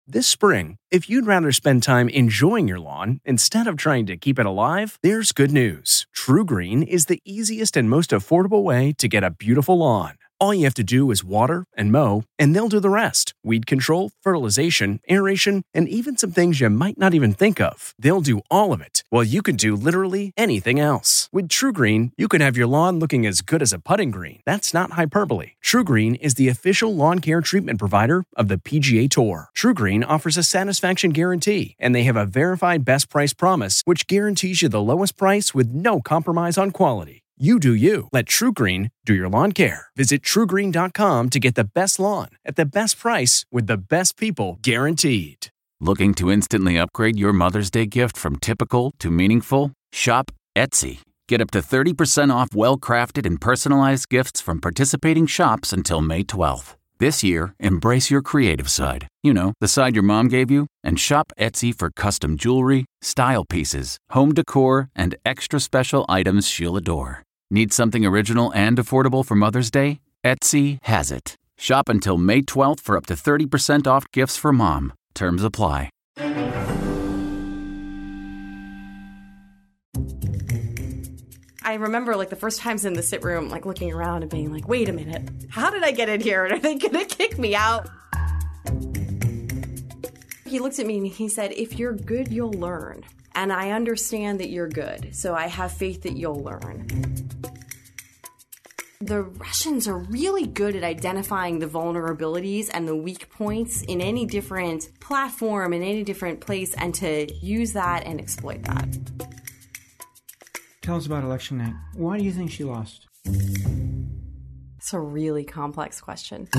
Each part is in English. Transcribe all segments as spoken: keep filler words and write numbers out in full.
This spring, if you'd rather spend time enjoying your lawn instead of trying to keep it alive, there's good news. TruGreen is the easiest and most affordable way to get a beautiful lawn. All you have to do is water and mow, and they'll do the rest. Weed control, fertilization, aeration, and even some things you might not even think of. They'll do all of it, while you can do literally anything else. With TruGreen, you can have your lawn looking as good as a putting green. That's not hyperbole. TruGreen is the official lawn care treatment provider of the P G A Tour. TruGreen offers a satisfaction guarantee, and they have a verified best price promise, which guarantees you the lowest price with no compromise on quality. You do you. Let TruGreen do your lawn care. Visit True Green dot com to get the best lawn at the best price with the best people guaranteed. Looking to instantly upgrade your Mother's Day gift from typical to meaningful? Shop Etsy. Get up to thirty percent off well-crafted and personalized gifts from participating shops until May twelfth. This year, embrace your creative side. You know, the side your mom gave you. And shop Etsy for custom jewelry, style pieces, home decor, and extra special items she'll adore. Need something original and affordable for Mother's Day? Etsy has it. Shop until May twelfth for up to thirty percent off gifts for mom. Terms apply. I remember, like, the first times in the sit room, like, looking around and being like, wait a minute, how did I get in here? Are they going to kick me out? He looked at me and he said, if you're good, you'll learn. And I understand that you're good, so I have faith that you'll learn. The Russians are really good at identifying the vulnerabilities and the weak points in any different platform, in any different place, and to use that and exploit that. Tell us about election night. Why do you think she lost? It's a really complex question.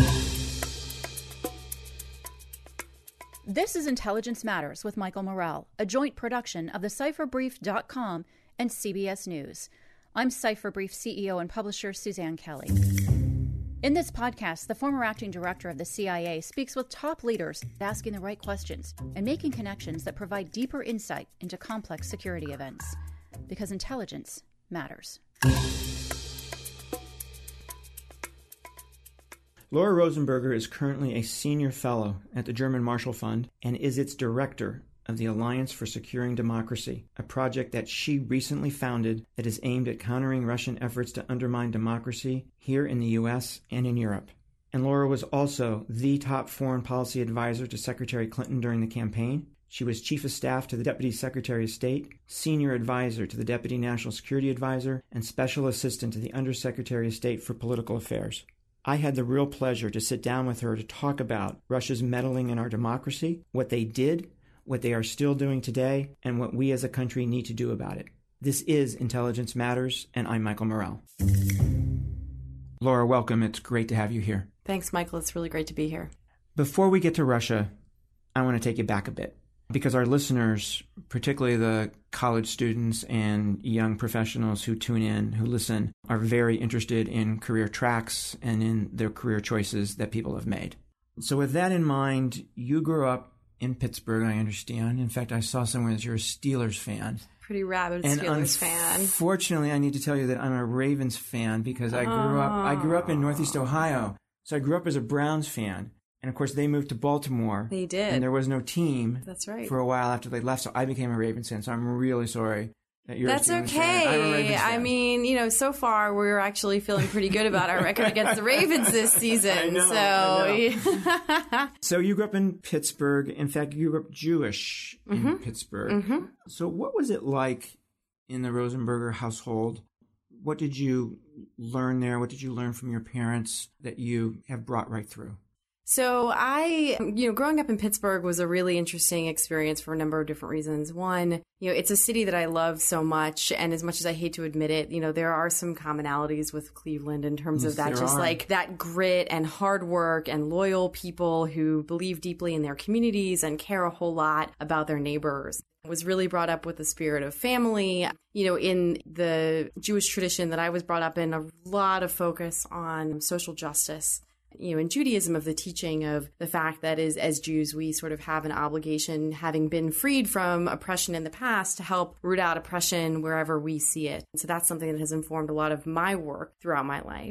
This is Intelligence Matters with Michael Morell, a joint production of the Cipher Brief dot com and C B S News. I'm Cipher Brief C E O and publisher Suzanne Kelly. In this podcast, the former acting director of the C I A speaks with top leaders, asking the right questions and making connections that provide deeper insight into complex security events. Because intelligence matters. Laura Rosenberger is currently a senior fellow at the German Marshall Fund and is its director of the Alliance for Securing Democracy, a project that she recently founded that is aimed at countering Russian efforts to undermine democracy here in the U S and in Europe. And Laura was also the top foreign policy advisor to Secretary Clinton during the campaign. She was Chief of Staff to the Deputy Secretary of State, Senior Advisor to the Deputy National Security Advisor, and Special Assistant to the Undersecretary of State for Political Affairs. I had the real pleasure to sit down with her to talk about Russia's meddling in our democracy, what they did, what they are still doing today, and what we as a country need to do about it. This is Intelligence Matters, and I'm Michael Morell. Laura, welcome. It's great to have you here. Thanks, Michael. It's really great to be here. Before we get to Russia, I want to take you back a bit, because our listeners, particularly the college students and young professionals who tune in, who listen, are very interested in career tracks and in their career choices that people have made. So with that in mind, you grew up in Pittsburgh, I understand. In fact, I saw somewhere that you're a Steelers fan. Pretty rabid and Steelers fan. Unfortunately, I need to tell you that I'm a Ravens fan because I grew oh. up I grew up in Northeast Ohio. So I grew up as a Browns fan. And, of course, they moved to Baltimore. They did. And there was no team. That's right. For a while after they left. So I became a Ravens fan. So I'm really sorry that you're That's a Steelers okay. fan. I'm a Ravens fan. I mean, you know, so far we're actually feeling pretty good about our record against the Ravens this season. I know, so. I know. So you grew up in Pittsburgh. In fact, you grew up Jewish in mm-hmm. Pittsburgh. Mm-hmm. So what was it like in the Rosenberger household? What did you learn there? What did you learn from your parents that you have brought right through? So I, you know, growing up in Pittsburgh was a really interesting experience for a number of different reasons. One, you know, it's a city that I love so much. And as much as I hate to admit it, you know, there are some commonalities with Cleveland in terms yes, of that, just are. like that grit and hard work and loyal people who believe deeply in their communities and care a whole lot about their neighbors. I was really brought up with the spirit of family. You know, in the Jewish tradition that I was brought up in, a lot of focus on social justice. You know, in Judaism, of the teaching of the fact that is, as Jews, we sort of have an obligation, having been freed from oppression in the past, to help root out oppression wherever we see it. So that's something that has informed a lot of my work throughout my life.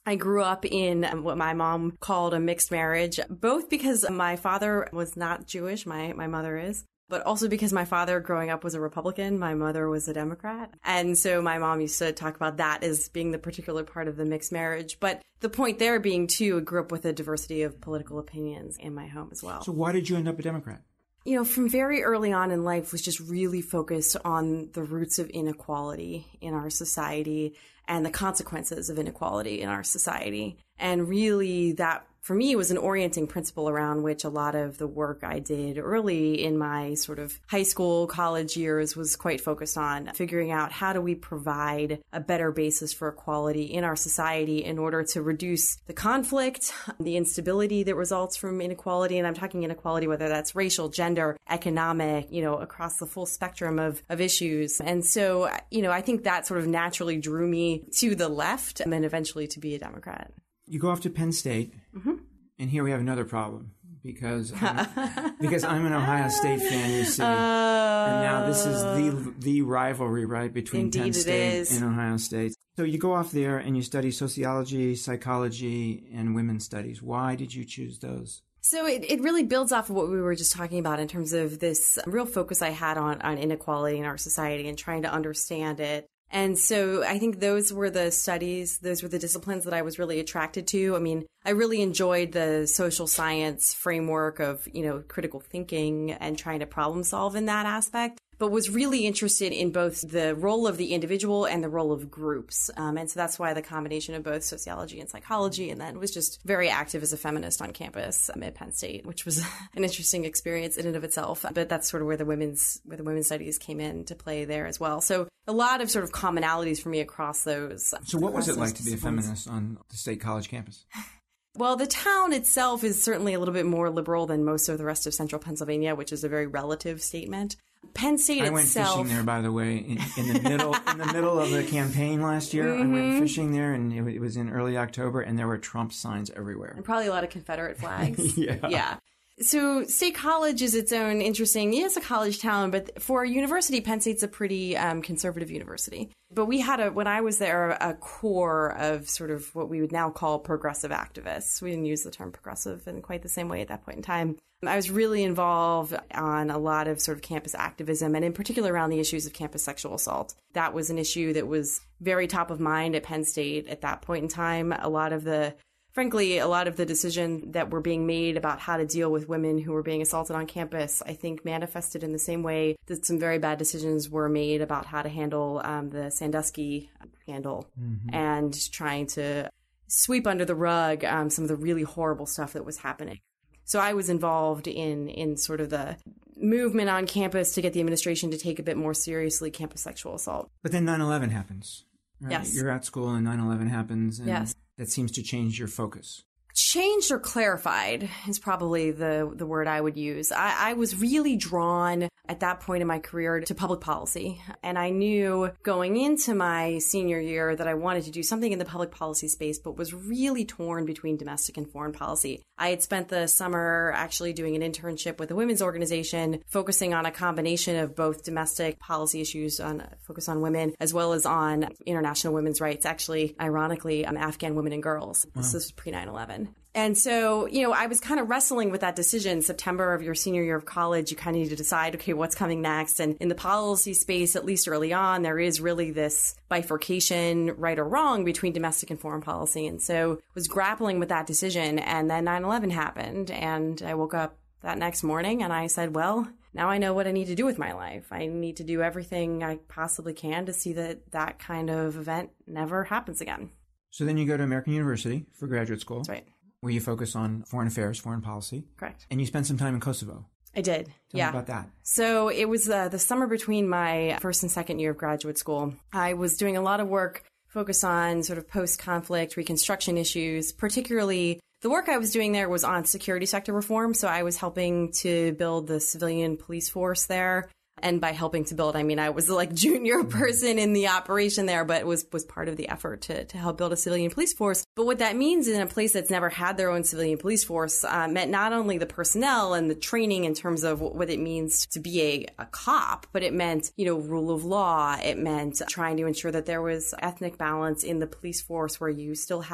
I grew up in what my mom called a mixed marriage, both because my father was not Jewish, my, my mother is, but also because my father growing up was a Republican, my mother was a Democrat. And so my mom used to talk about that as being the particular part of the mixed marriage. But the point there being, too, I grew up with a diversity of political opinions in my home as well. So why did you end up a Democrat? You know, from very early on in life was just really focused on the roots of inequality in our society and the consequences of inequality in our society. And really that, for me, was an orienting principle around which a lot of the work I did early in my sort of high school, college years was quite focused on figuring out how do we provide a better basis for equality in our society in order to reduce the conflict, the instability that results from inequality. And I'm talking inequality, whether that's racial, gender, economic, you know, across the full spectrum of, of issues. And so, you know, I think that sort of naturally drew me to the left and then eventually to be a Democrat. You go off to Penn State, mm-hmm. and here we have another problem because I'm, because I'm an Ohio State fan, you see, uh, and now this is the the rivalry, right, between Indeed Penn State is. and Ohio State. So you go off there and you study sociology, psychology, and women's studies. Why did you choose those? So it, it really builds off of what we were just talking about in terms of this real focus I had on, on inequality in our society and trying to understand it. And so I think those were the studies, those were the disciplines that I was really attracted to. I mean, I really enjoyed the social science framework of, you know, critical thinking and trying to problem solve in that aspect, but was really interested in both the role of the individual and the role of groups. Um, and so that's why the combination of both sociology and psychology, and then was just very active as a feminist on campus um, at Penn State, which was an interesting experience in and of itself. But that's sort of where the women's where the women's studies came in to play there as well. So a lot of sort of commonalities for me across those. So what was it like to be a feminist on the State College campus? Well, the town itself is certainly a little bit more liberal than most of the rest of central Pennsylvania, which is a very relative statement. Penn State I went itself... fishing there, by the way, in, in the middle in the middle of the campaign last year. Mm-hmm. I went fishing there, and it, it was in early October, and there were Trump signs everywhere. And probably a lot of Confederate flags. yeah. Yeah. So State College is its own interesting, yes, a college town, but for a university, Penn State's a pretty um, conservative university. But we had, a when I was there, a core of sort of what we would now call progressive activists. We didn't use the term progressive in quite the same way at that point in time. I was really involved on a lot of sort of campus activism, and in particular around the issues of campus sexual assault. That was an issue that was very top of mind at Penn State at that point in time. A lot of the Frankly, a lot of the decisions that were being made about how to deal with women who were being assaulted on campus, I think, manifested in the same way that some very bad decisions were made about how to handle um, the Sandusky scandal mm-hmm. and trying to sweep under the rug um, some of the really horrible stuff that was happening. So I was involved in in sort of the movement on campus to get the administration to take a bit more seriously campus sexual assault. But then nine eleven happens. Right? Yes. You're at school and nine eleven happens. And yes. That seems to change your focus. Changed or clarified is probably the, the word I would use. I, I was really drawn at that point in my career to public policy. And I knew going into my senior year that I wanted to do something in the public policy space, but was really torn between domestic and foreign policy. I had spent the summer actually doing an internship with a women's organization, focusing on a combination of both domestic policy issues on focus on women, as well as on international women's rights, actually, ironically, um, Afghan women and girls. Wow. This was pre nine eleven. And so, you know, I was kind of wrestling with that decision. September of your senior year of college, you kind of need to decide, okay, what's coming next? And in the policy space, at least early on, there is really this bifurcation, right or wrong, between domestic and foreign policy. And so was grappling with that decision. And then nine eleven happened. And I woke up that next morning and I said, well, now I know what I need to do with my life. I need to do everything I possibly can to see that that kind of event never happens again. So then you go to American University for graduate school. That's right. Where you focus on foreign affairs, foreign policy. Correct. And you spent some time in Kosovo. I did. Tell yeah. me about that. So it was uh, the summer between my first and second year of graduate school. I was doing a lot of work focused on sort of post-conflict reconstruction issues. Particularly, the work I was doing there was on security sector reform. So I was helping to build the civilian police force there. And by helping to build, I mean I was the like junior person in the operation there, but was was part of the effort to to help build a civilian police force. But what that means in a place that's never had their own civilian police force uh, meant not only the personnel and the training in terms of what it means to be a, a cop, but it meant, you know, rule of law. It meant trying to ensure that there was ethnic balance in the police force where you still had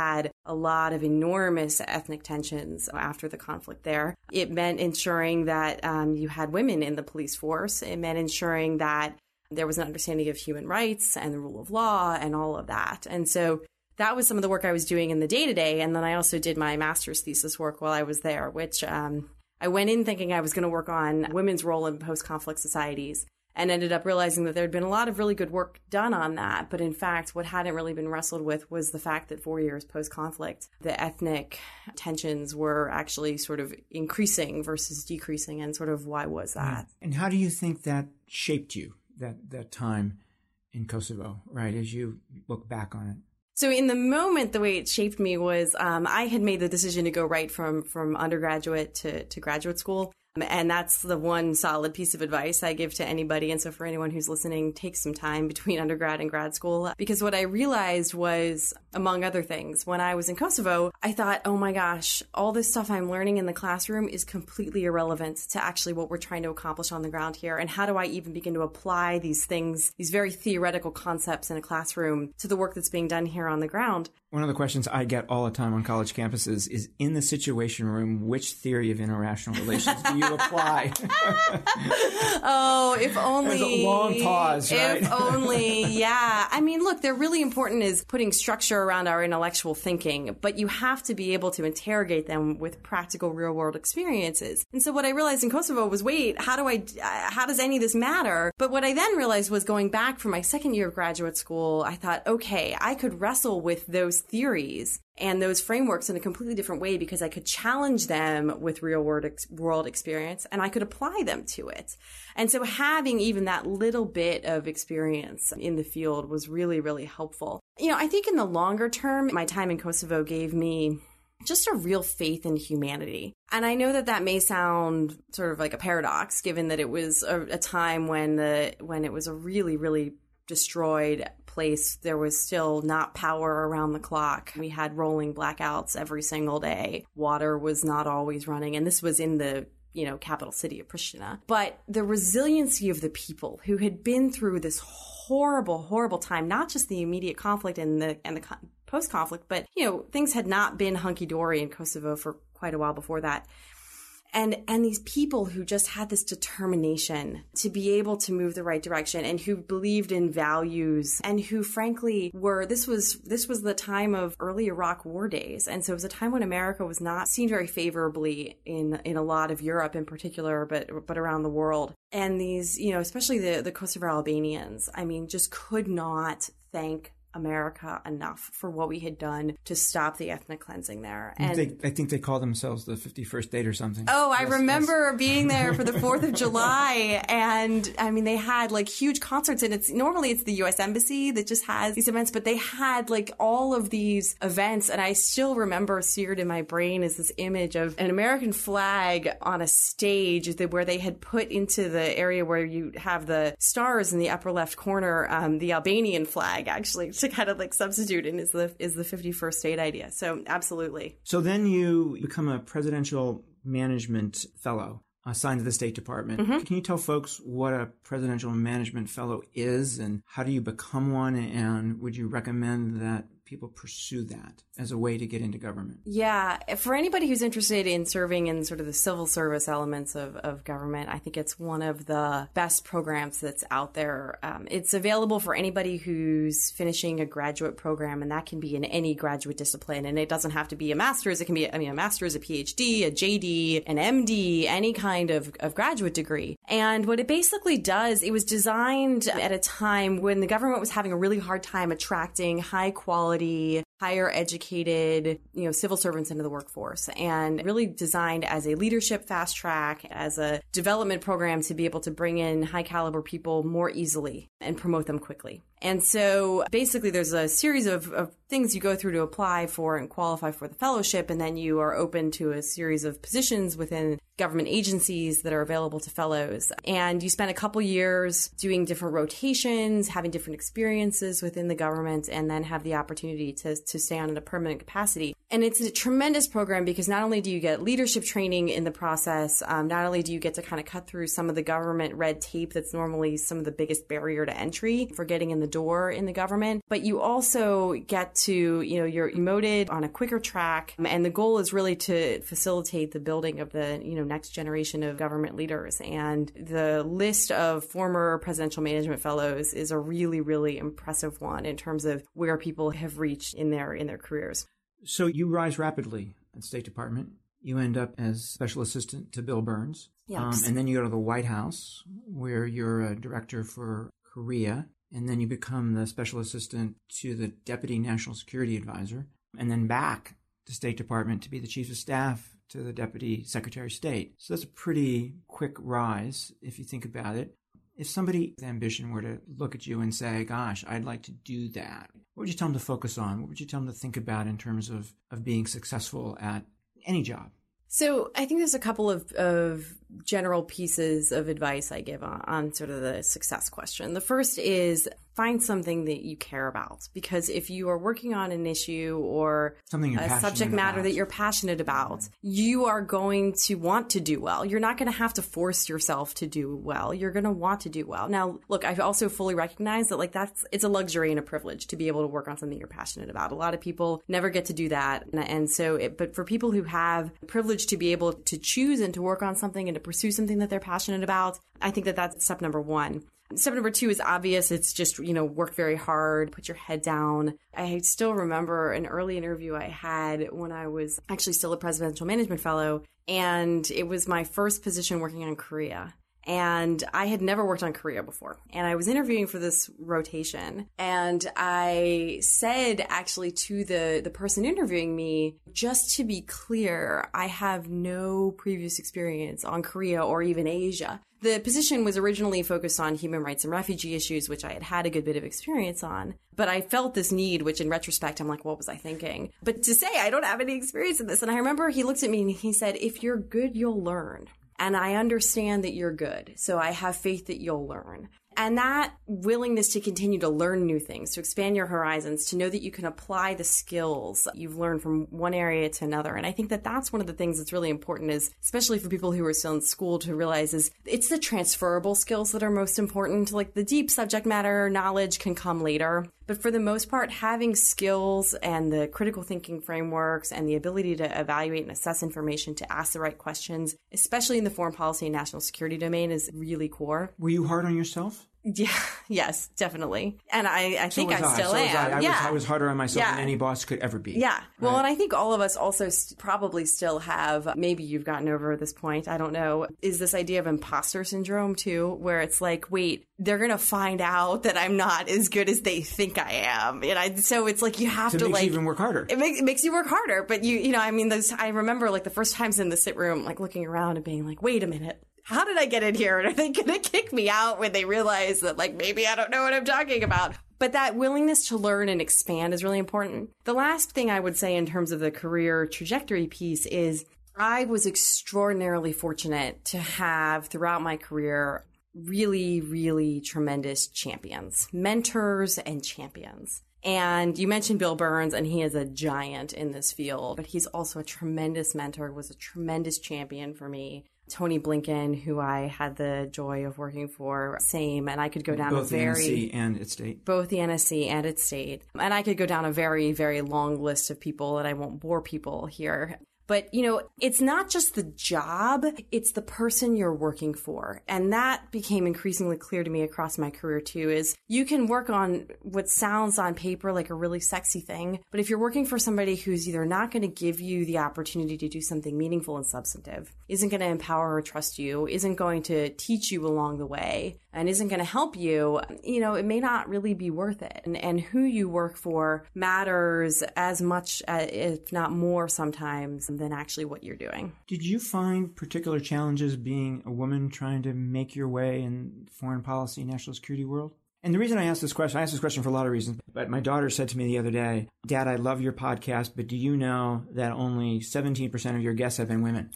a lot of enormous ethnic tensions after the conflict there. It meant ensuring that um, you had women in the police force. It meant ensuring that there was an understanding of human rights and the rule of law and all of that. And so that was some of the work I was doing in the day-to-day. And then I also did my master's thesis work while I was there, which um, I went in thinking I was going to work on women's role in post-conflict societies, and ended up realizing that there had been a lot of really good work done on that. But in fact, what hadn't really been wrestled with was the fact that four years post-conflict, the ethnic tensions were actually sort of increasing versus decreasing. And sort of why was that? And how do you think that shaped you, that, that time in Kosovo, right, as you look back on it? So in the moment, the way it shaped me was um, I had made the decision to go right from, from undergraduate to, to graduate school. And that's the one solid piece of advice I give to anybody. And so for anyone who's listening, take some time between undergrad and grad school. Because what I realized was, among other things, when I was in Kosovo, I thought, oh my gosh, all this stuff I'm learning in the classroom is completely irrelevant to actually what we're trying to accomplish on the ground here. And how do I even begin to apply these things, these very theoretical concepts in a classroom to the work that's being done here on the ground? One of the questions I get all the time on college campuses is, in the Situation Room, which theory of international relations do you apply? Oh, if only. There's a long pause, right? If only, yeah. I mean, look, they're really important is putting structure around our intellectual thinking, but you have to be able to interrogate them with practical real-world experiences. And so what I realized in Kosovo was, wait, how do I, how does any of this matter? But what I then realized was, going back for my second year of graduate school, I thought, okay, I could wrestle with those theories and those frameworks in a completely different way, because I could challenge them with real world, ex- world experience, and I could apply them to it. And so having even that little bit of experience in the field was really, really helpful. You know, I think in the longer term, my time in Kosovo gave me just a real faith in humanity. And I know that that may sound sort of like a paradox, given that it was a, a time when the when it was a really, really destroyed place. There was still not power around the clock. We had rolling blackouts every single day. Water was not always running. And this was in the, you know, capital city of Pristina. But the resiliency of the people who had been through this horrible, horrible time, not just the immediate conflict and the, and the post-conflict, but, you know, things had not been hunky-dory in Kosovo for quite a while before that. And and these people who just had this determination to be able to move the right direction, and who believed in values, and who frankly were, this was this was the time of early Iraq war days. And so it was a time when America was not seen very favorably in in a lot of Europe in particular, but but around the world. And these, you know, especially the, the Kosovo Albanians, I mean, just could not thank America enough for what we had done to stop the ethnic cleansing there. And they, I think they call themselves the fifty-first Date or something. Oh, I yes, remember yes. being there for the fourth of July. And I mean, they had like huge concerts, and it's normally it's the U S Embassy that just has these events, but they had like all of these events. And I still remember, seared in my brain is this image of an American flag on a stage where they had put into the area where you have the stars in the upper left corner, um, the Albanian flag, actually, to kind of like substitute in is the is the fifty-first State idea. So absolutely. So then you become a presidential management fellow assigned to the State Department. Mm-hmm. Can you tell folks what a presidential management fellow is, and how do you become one, and would you recommend that people pursue that as a way to get into government? Yeah. For anybody who's interested in serving in sort of the civil service elements of, of government, I think it's one of the best programs that's out there. Um, it's available for anybody who's finishing a graduate program, and that can be in any graduate discipline. And it doesn't have to be a master's. It can be, I mean, a master's, a P H D, a J D, an M D, any kind of, of graduate degree. And what it basically does, it was designed at a time when the government was having a really hard time attracting high quality, higher educated, you know, civil servants into the workforce, and really designed as a leadership fast track, as a development program to be able to bring in high caliber people more easily and promote them quickly. And so basically there's a series of, of things you go through to apply for and qualify for the fellowship, and then you are open to a series of positions within government agencies that are available to fellows. And you spend a couple years doing different rotations, having different experiences within the government, and then have the opportunity to, to stay on in a permanent capacity. And it's a tremendous program because not only do you get leadership training in the process, um, not only do you get to kind of cut through some of the government red tape that's normally some of the biggest barrier to entry for getting in the door in the government, but you also get to, you know, you're emoted on a quicker track. And the goal is really to facilitate the building of the, you know, next generation of government leaders. And the list of former presidential management fellows is a really, really impressive one in terms of where people have reached in their in their careers. So you rise rapidly at the State Department. You end up as special assistant to Bill Burns. Um, and then you go to the White House, where you're a director for Korea. And then you become the special assistant to the deputy national security advisor. And then back to State Department to be the chief of staff to the deputy secretary of state. So that's a pretty quick rise if you think about it. If somebody with ambition were to look at you and say, gosh, I'd like to do that, what would you tell them to focus on? What would you tell them to think about in terms of, of being successful at any job? So I think there's a couple of, of general pieces of advice I give on, on sort of the success question. The first is find something that you care about, because if you are working on an issue or something you're a subject matter about. that you're passionate about, you are going to want to do well. You're not going to have to force yourself to do well. You're going to want to do well. Now, look, I also fully recognize that like that's it's a luxury and a privilege to be able to work on something you're passionate about. A lot of people never get to do that. And, and so, it, but for people who have the privilege to be able to choose and to work on something and to pursue something that they're passionate about, I think that that's step number one. Step number two is obvious. It's just, you know, work very hard, put your head down. I still remember an early interview I had when I was actually still a presidential management fellow, and it was my first position working on Korea. And I had never worked on Korea before. And I was interviewing for this rotation. And I said actually to the, the person interviewing me, just to be clear, I have no previous experience on Korea or even Asia. The position was originally focused on human rights and refugee issues, which I had had a good bit of experience on. But I felt this need, which in retrospect, I'm like, what was I thinking? But to say I don't have any experience in this. And I remember he looked at me and he said, if you're good, you'll learn. And I understand that you're good. So I have faith that you'll learn. And that willingness to continue to learn new things, to expand your horizons, to know that you can apply the skills you've learned from one area to another. And I think that that's one of the things that's really important is, especially for people who are still in school, to realize is it's the transferable skills that are most important. Like the deep subject matter knowledge can come later. But for the most part, having skills and the critical thinking frameworks and the ability to evaluate and assess information to ask the right questions, especially in the foreign policy and national security domain, is really core. Were you hard on yourself? Yeah, yes, definitely. And I, I think so I still so am. I. I, yeah. was, I was harder on myself yeah. than any boss could ever be. Yeah. Well, right? And I think all of us also st- probably still have, maybe you've gotten over this point, I don't know, is this idea of imposter syndrome too, where it's like, wait, they're going to find out that I'm not as good as they think I am. And I, so it's like you have so to it makes like. you even work harder. It, make, it makes you work harder. But you, you know, I mean, those, I remember like the first times in the sit room, like looking around and being like, wait a minute. How did I get in here? And are they going to kick me out when they realize that, like, maybe I don't know what I'm talking about? But that willingness to learn and expand is really important. The last thing I would say in terms of the career trajectory piece is I was extraordinarily fortunate to have throughout my career really, really tremendous champions, mentors and champions. And you mentioned Bill Burns, and he is a giant in this field, but he's also a tremendous mentor, was a tremendous champion for me. Tony Blinken, who I had the joy of working for, same. And I could go down both a very... Both the N S C and its state. Both the N S C and its state. And I could go down a very, very long list of people, and I won't bore people here. But, you know, it's not just the job, it's the person you're working for. And that became increasingly clear to me across my career, too, is you can work on what sounds on paper like a really sexy thing. But if you're working for somebody who's either not going to give you the opportunity to do something meaningful and substantive, isn't going to empower or trust you, isn't going to teach you along the way, and isn't going to help you, you know, it may not really be worth it. And, and who you work for matters as much, uh, if not more sometimes, than actually what you're doing. Did you find particular challenges being a woman trying to make your way in foreign policy, national security world? And the reason I asked this question, I asked this question for a lot of reasons, but my daughter said to me the other day, Dad, I love your podcast, but do you know that only seventeen percent of your guests have been women?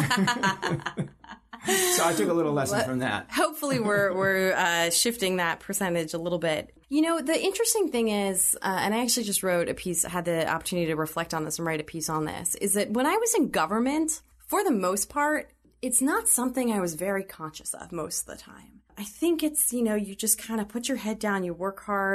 So I took a little lesson from that. Hopefully we're we're uh, shifting that percentage a little bit. You know, the interesting thing is, uh, and I actually just wrote a piece, had the opportunity to reflect on this and write a piece on this, is that when I was in government, for the most part, it's not something I was very conscious of most of the time. I think it's, you know, you just kind of put your head down, you work hard.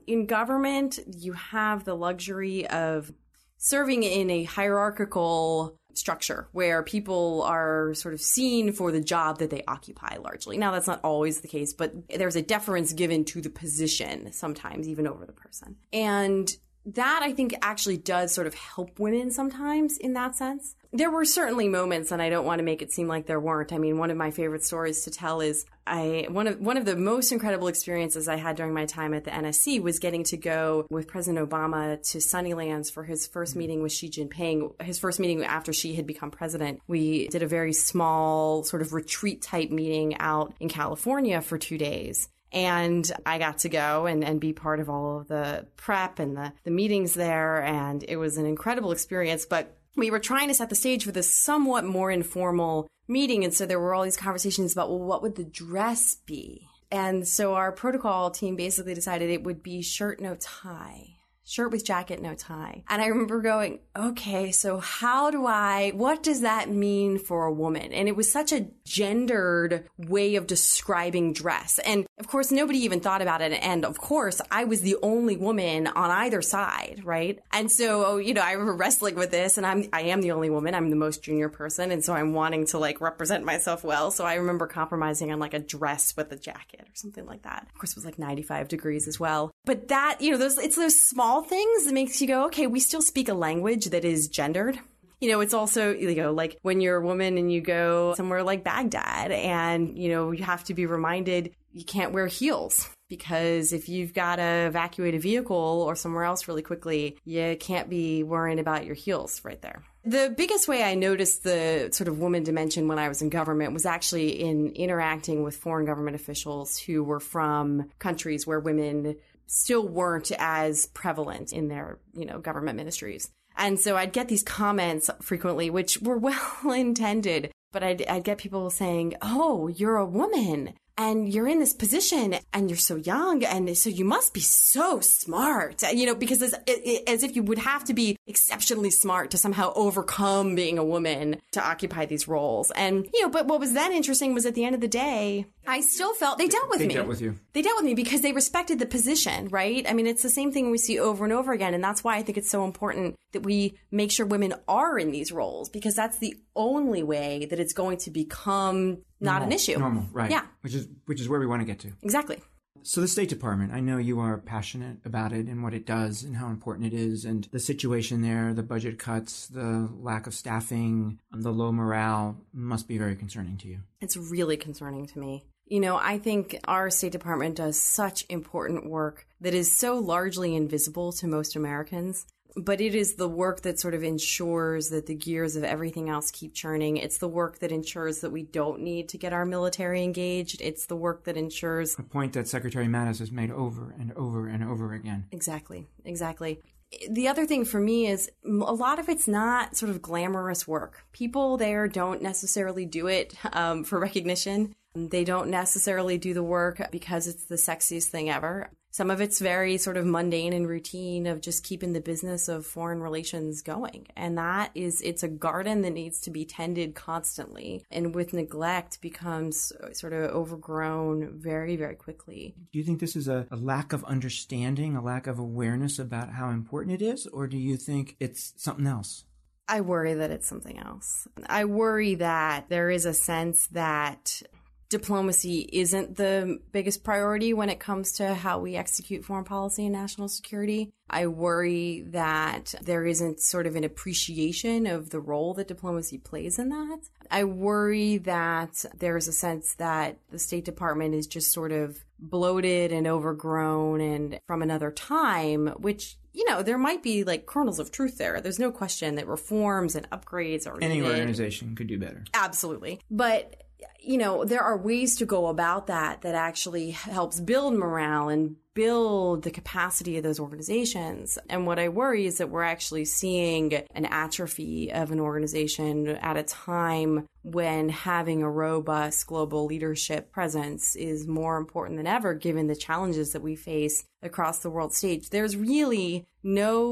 In government, you have the luxury of serving in a hierarchical structure where people are sort of seen for the job that they occupy largely. Now, that's not always the case, but there's a deference given to the position sometimes, even over the person. And that, I think, actually does sort of help women sometimes in that sense. There were certainly moments, and I don't want to make it seem like there weren't. I mean, one of my favorite stories to tell is I one of one of the most incredible experiences I had during my time at the N S C was getting to go with President Obama to Sunnylands for his first meeting with Xi Jinping, his first meeting after Xi had become president. We did a very small sort of retreat type meeting out in California for two days. And I got to go and, and be part of all of the prep and the, the meetings there. And it was an incredible experience. But we were trying to set the stage for this somewhat more informal meeting. And so there were all these conversations about, well, what would the dress be? And so our protocol team basically decided it would be shirt, no tie. Shirt with jacket, no tie. And I remember going, okay, so how do I, what does that mean for a woman? And it was such a gendered way of describing dress. And of course, nobody even thought about it. And of course, I was the only woman on either side, right? And so, you know, I remember wrestling with this, and I'm, I am the only woman. I'm the most junior person. And so I'm wanting to like represent myself well. So I remember compromising on like a dress with a jacket or something like that. Of course, it was like ninety-five degrees as well. But that, you know, those, it's those small things that makes you go, okay, we still speak a language that is gendered. You know, it's also, you know, like when you're a woman and you go somewhere like Baghdad and, you know, you have to be reminded you can't wear heels because if you've got to evacuate a vehicle or somewhere else really quickly, you can't be worrying about your heels right there. The biggest way I noticed the sort of woman dimension when I was in government was actually in interacting with foreign government officials who were from countries where women still weren't as prevalent in their, you know, government ministries. And so I'd get these comments frequently, which were well intended, but I'd, I'd get people saying, oh, you're a woman and you're in this position and you're so young. And so you must be so smart, you know, because as, as if you would have to be exceptionally smart to somehow overcome being a woman to occupy these roles. And, you know, but what was then interesting was at the end of the day, I still felt they dealt with they me. They dealt with you. They dealt with me because they respected the position, right? I mean, it's the same thing we see over and over again. And that's why I think it's so important that we make sure women are in these roles, because that's the only way that it's going to become not normal, an issue. Normal, right. Yeah. Which is, which is where we want to get to. Exactly. So the State Department, I know you are passionate about it and what it does and how important it is, and the situation there, the budget cuts, the lack of staffing, the low morale must be very concerning to you. It's really concerning to me. You know, I think our State Department does such important work that is so largely invisible to most Americans. But it is the work that sort of ensures that the gears of everything else keep churning. It's the work that ensures that we don't need to get our military engaged. It's the work that ensures... A point that Secretary Mattis has made over and over and over again. Exactly, exactly. The other thing for me is a lot of it's not sort of glamorous work. People there don't necessarily do it um, for recognition. They don't necessarily do the work because it's the sexiest thing ever. Some of it's very sort of mundane and routine of just keeping the business of foreign relations going. And that is, it's a garden that needs to be tended constantly. And with neglect becomes sort of overgrown very, very quickly. Do you think this is a, a lack of understanding, a lack of awareness about how important it is? Or do you think it's something else? I worry that it's something else. I worry that there is a sense that diplomacy isn't the biggest priority when it comes to how we execute foreign policy and national security. I worry that there isn't sort of an appreciation of the role that diplomacy plays in that. I worry that there's a sense that the State Department is just sort of bloated and overgrown and from another time, which, you know, there might be like kernels of truth there. There's no question that reforms and upgrades are Any needed. organization could do better. Absolutely. But you know, there are ways to go about that that actually helps build morale and build the capacity of those organizations. And what I worry is that we're actually seeing an atrophy of an organization at a time when having a robust global leadership presence is more important than ever, given the challenges that we face across the world stage. There's really no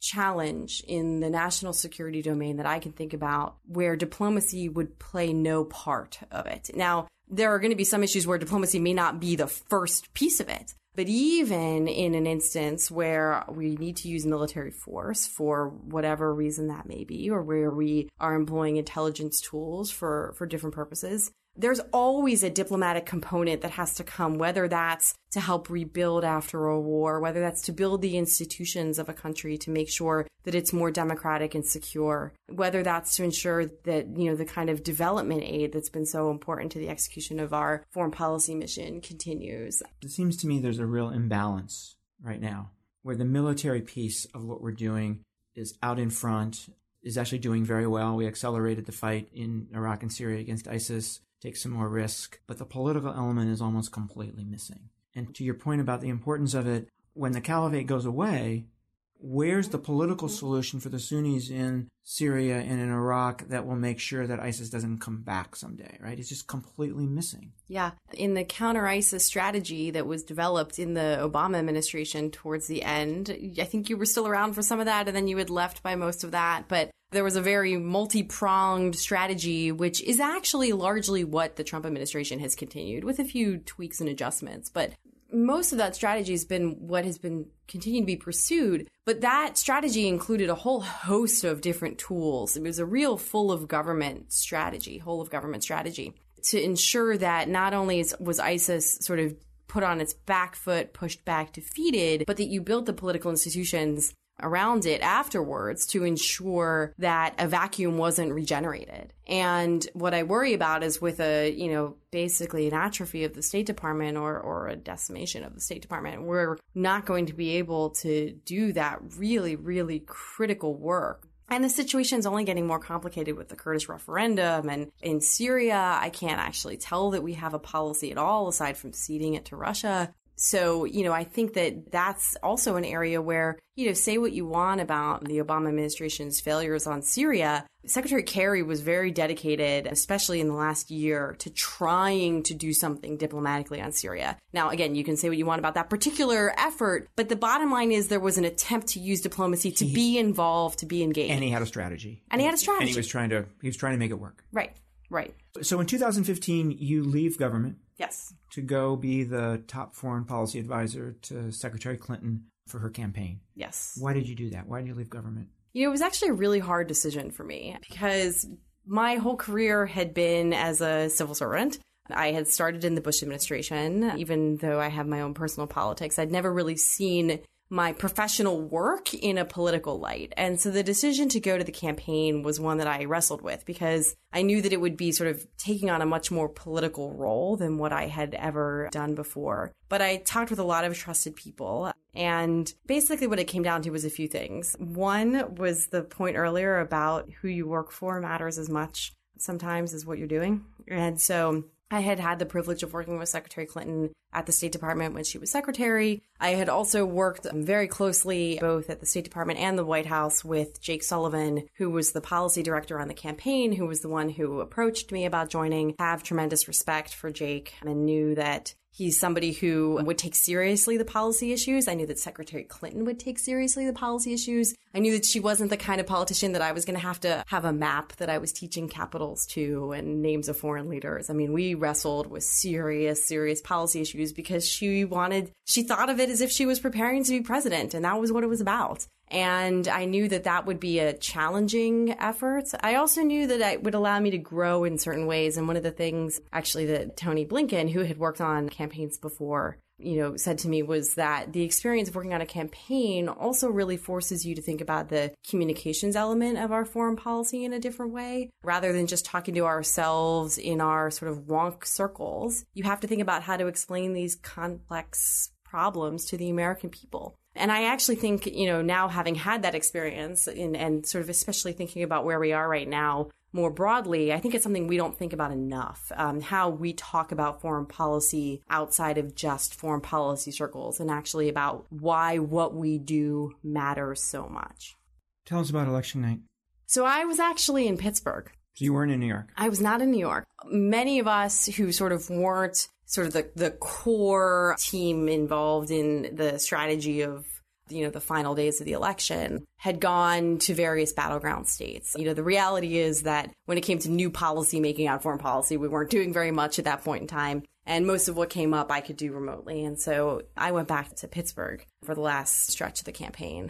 challenge in the national security domain that I can think about where diplomacy would play no part of it. Now, there are going to be some issues where diplomacy may not be the first piece of it. But even in an instance where we need to use military force for whatever reason that may be, or where we are employing intelligence tools for, for different purposes, there's always a diplomatic component that has to come, whether that's to help rebuild after a war, whether that's to build the institutions of a country to make sure that it's more democratic and secure, whether that's to ensure that, you know, the kind of development aid that's been so important to the execution of our foreign policy mission continues. It seems to me there's a real imbalance right now where the military piece of what we're doing is out in front, is actually doing very well. We accelerated the fight in Iraq and Syria against ISIS, take some more risk, but the political element is almost completely missing. And to your point about the importance of it, when the caliphate goes away, where's the political solution for the Sunnis in Syria and in Iraq that will make sure that ISIS doesn't come back someday, right? It's just completely missing. Yeah. In the counter-ISIS strategy that was developed in the Obama administration towards the end, I think you were still around for some of that, and then you had left by most of that. But there was a very multi-pronged strategy, which is actually largely what the Trump administration has continued with a few tweaks and adjustments. But most of that strategy has been what has been continued to be pursued. But that strategy included a whole host of different tools. It was a real full of government strategy, whole of government strategy to ensure that not only is, was ISIS sort of put on its back foot, pushed back, defeated, but that you built the political institutions around it afterwards to ensure that a vacuum wasn't regenerated. And what I worry about is with a, you know, basically an atrophy of the State Department or, or a decimation of the State Department, we're not going to be able to do that really, really critical work. And the situation is only getting more complicated with the Kurdish referendum. And in Syria, I can't actually tell that we have a policy at all aside from ceding it to Russia. So, you know, I think that that's also an area where, you know, say what you want about the Obama administration's failures on Syria. Secretary Kerry was very dedicated, especially in the last year, to trying to do something diplomatically on Syria. Now, again, you can say what you want about that particular effort, but the bottom line is there was an attempt to use diplomacy to he, be involved, to be engaged. And he had a strategy. And he had a strategy. And he was trying to he was trying to make it work. Right, right. So in two thousand fifteen, you leave government. Yes. To go be the top foreign policy advisor to Secretary Clinton for her campaign. Yes. Why did you do that? Why did you leave government? You know, it was actually a really hard decision for me because my whole career had been as a civil servant. I had started in the Bush administration, even though I have my own personal politics. I'd never really seen my professional work in a political light. And so the decision to go to the campaign was one that I wrestled with because I knew that it would be sort of taking on a much more political role than what I had ever done before. But I talked with a lot of trusted people. And basically what it came down to was a few things. One was the point earlier about who you work for matters as much sometimes as what you're doing. And so I had had the privilege of working with Secretary Clinton at the State Department when she was secretary. I had also worked very closely both at the State Department and the White House with Jake Sullivan, who was the policy director on the campaign, who was the one who approached me about joining. I have tremendous respect for Jake and knew that he's somebody who would take seriously the policy issues. I knew that Secretary Clinton would take seriously the policy issues. I knew that she wasn't the kind of politician that I was going to have to have a map that I was teaching capitals to and names of foreign leaders. I mean, we wrestled with serious, serious policy issues because she wanted, she thought of it as if she was preparing to be president, and that was what it was about. And I knew that that would be a challenging effort. I also knew that it would allow me to grow in certain ways. And one of the things actually that Tony Blinken, who had worked on campaigns before, you know, said to me was that the experience of working on a campaign also really forces you to think about the communications element of our foreign policy in a different way. Rather than just talking to ourselves in our sort of wonk circles, you have to think about how to explain these complex problems to the American people. And I actually think, you know, now having had that experience and, and sort of especially thinking about where we are right now more broadly, I think it's something we don't think about enough, um, how we talk about foreign policy outside of just foreign policy circles and actually about why what we do matters so much. Tell us about election night. So I was actually in Pittsburgh. So you weren't in New York? I was not in New York. Many of us who sort of weren't sort of the, the core team involved in the strategy of you know, the final days of the election, had gone to various battleground states. You know, the reality is that when it came to new policy making on foreign policy, we weren't doing very much at that point in time. And most of what came up I could do remotely. And so I went back to Pittsburgh for the last stretch of the campaign.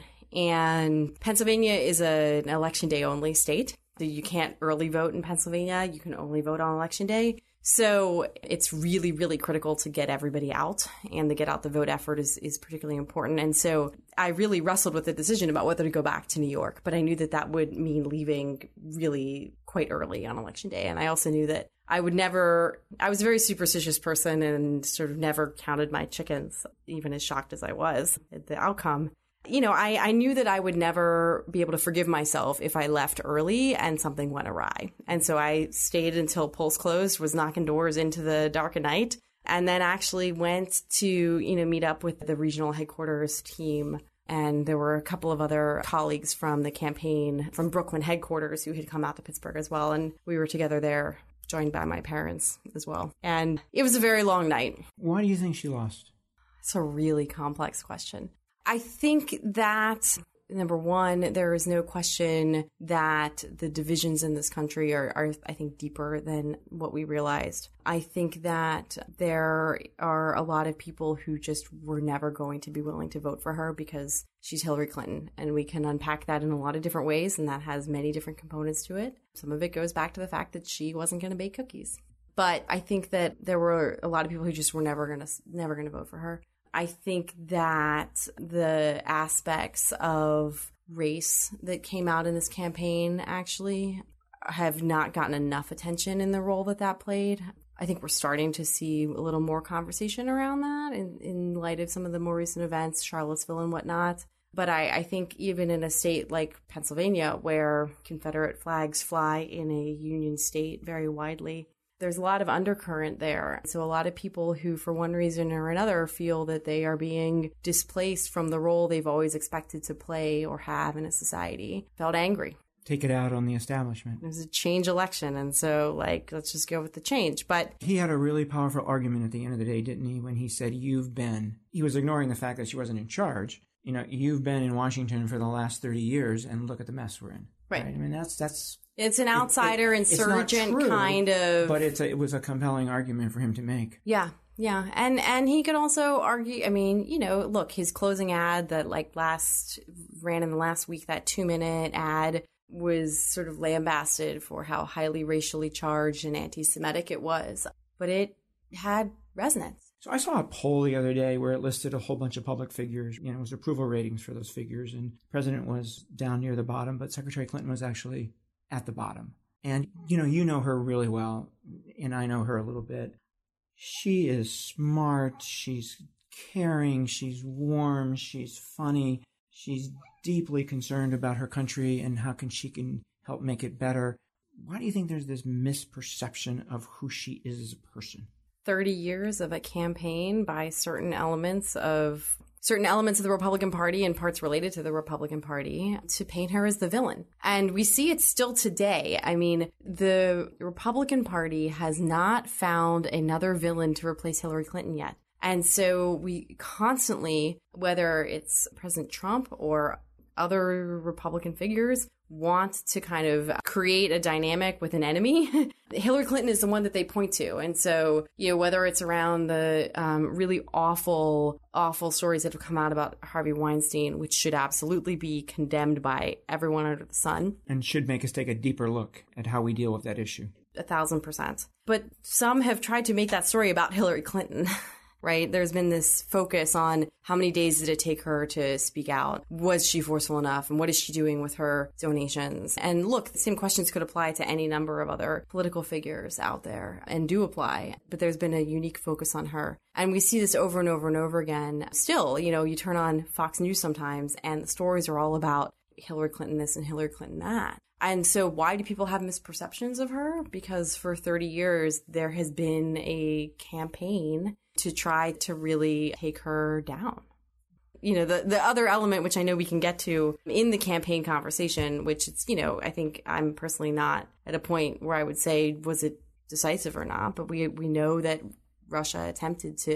And Pennsylvania is a, an election day only state. So you can't early vote in Pennsylvania. You can only vote on election day. So it's really, really critical to get everybody out, and the get out the vote effort is, is particularly important. And so I really wrestled with the decision about whether to go back to New York, but I knew that that would mean leaving really quite early on election day. And I also knew that I would never, I was a very superstitious person and sort of never counted my chickens, even as shocked as I was at the outcome. You know, I, I knew that I would never be able to forgive myself if I left early and something went awry. And so I stayed until polls closed, was knocking doors into the dark of night, and then actually went to, you know, meet up with the regional headquarters team. And there were a couple of other colleagues from the campaign from Brooklyn headquarters who had come out to Pittsburgh as well. And we were together there, joined by my parents as well. And it was a very long night. Why do you think she lost? It's a really complex question. I think that, number one, there is no question that the divisions in this country are, are, I think, deeper than what we realized. I think that there are a lot of people who just were never going to be willing to vote for her because she's Hillary Clinton. And we can unpack that in a lot of different ways, and that has many different components to it. Some of it goes back to the fact that she wasn't going to bake cookies. But I think that there were a lot of people who just were never going to never going to vote for her. I think that the aspects of race that came out in this campaign actually have not gotten enough attention in the role that that played. I think we're starting to see a little more conversation around that in, in light of some of the more recent events, Charlottesville and whatnot. But I, I think even in a state like Pennsylvania, where Confederate flags fly in a Union state very widely, there's a lot of undercurrent there. So a lot of people who, for one reason or another, feel that they are being displaced from the role they've always expected to play or have in a society felt angry. Take it out on the establishment. It was a change election, and so, like, let's just go with the change. But he had a really powerful argument at the end of the day, didn't he, when he said, you've been, he was ignoring the fact that she wasn't in charge. You know, you've been in Washington for the last thirty years, and look at the mess we're in. Right. right? I mean, that's, that's, It's an outsider, it, it, insurgent true, kind of... But it's a, it was a compelling argument for him to make. Yeah, yeah. And and he could also argue, I mean, you know, look, his closing ad that like last, ran in the last week, that two-minute ad was sort of lambasted for how highly racially charged and anti-Semitic it was. But it had resonance. So I saw a poll the other day where it listed a whole bunch of public figures. You know, it was approval ratings for those figures. And the president was down near the bottom, but Secretary Clinton was actually at the bottom. And, you know, you know her really well, and I know her a little bit. She is smart, she's caring, she's warm, she's funny, she's deeply concerned about her country and how can she can help make it better. Why do you think there's this misperception of who she is as a person? thirty years of a campaign by certain elements of certain elements of the Republican Party and parts related to the Republican Party to paint her as the villain. And we see it still today. I mean, the Republican Party has not found another villain to replace Hillary Clinton yet. And so we constantly, whether it's President Trump or other Republican figures, want to kind of create a dynamic with an enemy. Hillary Clinton is the one that they point to. And so, you know, whether it's around the um, really awful, awful stories that have come out about Harvey Weinstein, which should absolutely be condemned by everyone under the sun. And should make us take a deeper look at how we deal with that issue. A thousand percent. But some have tried to make that story about Hillary Clinton. Right? There's been this focus on how many days did it take her to speak out? Was she forceful enough? And what is she doing with her donations? And look, the same questions could apply to any number of other political figures out there and do apply. But there's been a unique focus on her. And we see this over and over and over again. Still, you know, you turn on Fox News sometimes and the stories are all about Hillary Clinton this and Hillary Clinton that. And so why do people have misperceptions of her? Because for thirty years, there has been a campaign to try to really take her down. You know, the, the other element, which I know we can get to in the campaign conversation, which it's, you know, I think I'm personally not at a point where I would say, was it decisive or not? But we we know that Russia attempted to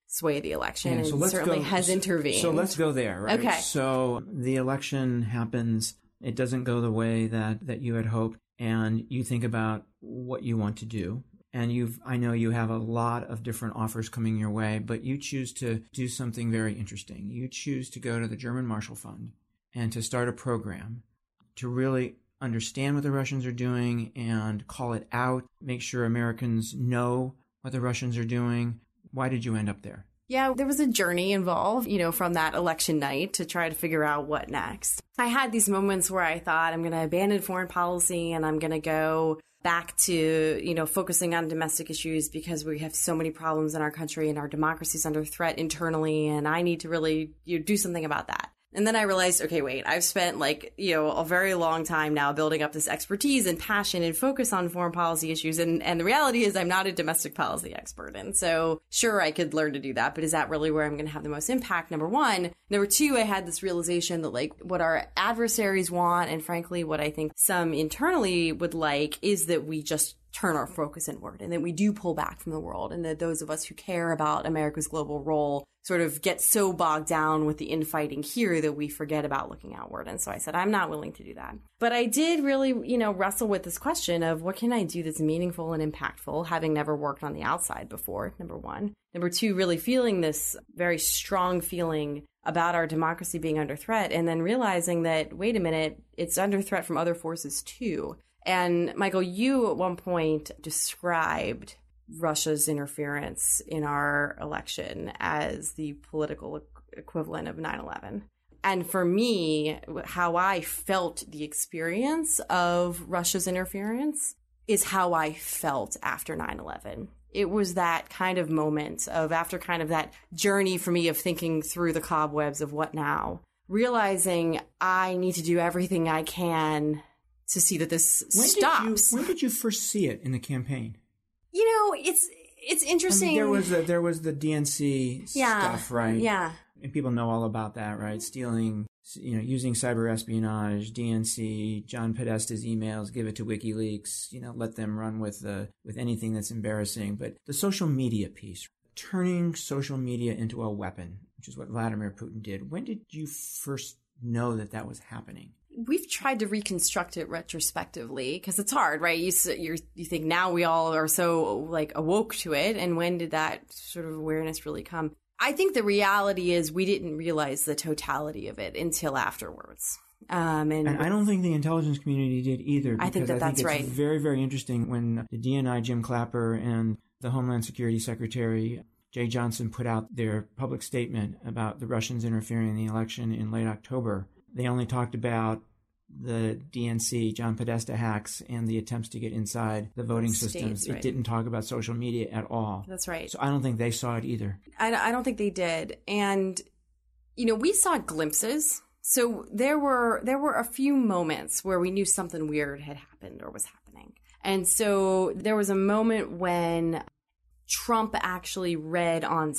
sway the election, yeah, so and certainly go, has intervened. So let's go there, right? Okay. So the election happens. It doesn't go the way that, that you had hoped, and you think about what you want to do. And you've, I know you have a lot of different offers coming your way, but you choose to do something very interesting. You choose to go to the German Marshall Fund and to start a program to really understand what the Russians are doing and call it out, make sure Americans know what the Russians are doing. Why did you end up there? Yeah, there was a journey involved, you know, from that election night to try to figure out what next. I had these moments where I thought I'm going to abandon foreign policy and I'm going to go back to, you know, focusing on domestic issues because we have so many problems in our country and our democracy is under threat internally. And I need to really you know, do something about that. And then I realized, okay, wait, I've spent like, you know, a very long time now building up this expertise and passion and focus on foreign policy issues. And, and the reality is I'm not a domestic policy expert. And so sure, I could learn to do that. But is that really where I'm going to have the most impact? Number one. Number two, I had this realization that like what our adversaries want and frankly, what I think some internally would like is that we just turn our focus inward and that we do pull back from the world and that those of us who care about America's global role sort of get so bogged down with the infighting here that we forget about looking outward. And so I said, I'm not willing to do that. But I did really, you know, wrestle with this question of what can I do that's meaningful and impactful, having never worked on the outside before, number one. Number two, really feeling this very strong feeling about our democracy being under threat and then realizing that, wait a minute, it's under threat from other forces too. And Michael, you at one point described Russia's interference in our election as the political equivalent of nine eleven. And for me, how I felt the experience of Russia's interference is how I felt after nine eleven. It was that kind of moment of after kind of that journey for me of thinking through the cobwebs of what now, realizing I need to do everything I can to see that this when stops. Did you, when did you first see it in the campaign? You know, it's it's interesting. I mean, there was the, there was the D N C yeah, stuff, right? Yeah. And people know all about that, right? Stealing, you know, using cyber espionage, D N C, John Podesta's emails, give it to WikiLeaks, you know, let them run with the with anything that's embarrassing. But the social media piece, turning social media into a weapon, which is what Vladimir Putin did. When did you first know that that was happening? We've tried to reconstruct it retrospectively because it's hard, right? You you're, you think now we all are so like awoke to it, and when did that sort of awareness really come? I think the reality is we didn't realize the totality of it until afterwards. Um, and, and I don't think the intelligence community did either. I think that I that's think it's right. Very, very interesting when the D N I, Jim Clapper, and the Homeland Security Secretary Jay Johnson put out their public statement about the Russians interfering in the election in late October. They only talked about the D N C, John Podesta hacks, and the attempts to get inside the voting States, systems. right. It didn't talk about social media at all. That's right. So I don't think they saw it either. I, I don't think they did. And, you know, we saw glimpses. So there were there were a few moments where we knew something weird had happened or was happening. And so there was a moment when Trump actually read on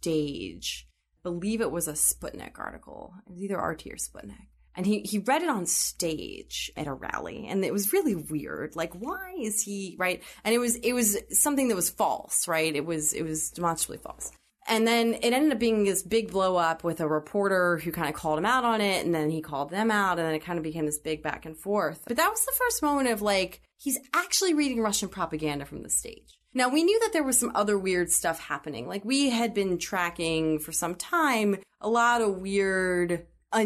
stage, I believe it was a Sputnik article. It was either R T or Sputnik. And he, he read it on stage at a rally. And it was really weird. Like, why is he, right? And it was it was something that was false, right? It was it was demonstrably false. And then it ended up being this big blow up with a reporter who kind of called him out on it. And then he called them out. And then it kind of became this big back and forth. But that was the first moment of like, he's actually reading Russian propaganda from the stage. Now, we knew that there was some other weird stuff happening. Like, we had been tracking for some time a lot of weird,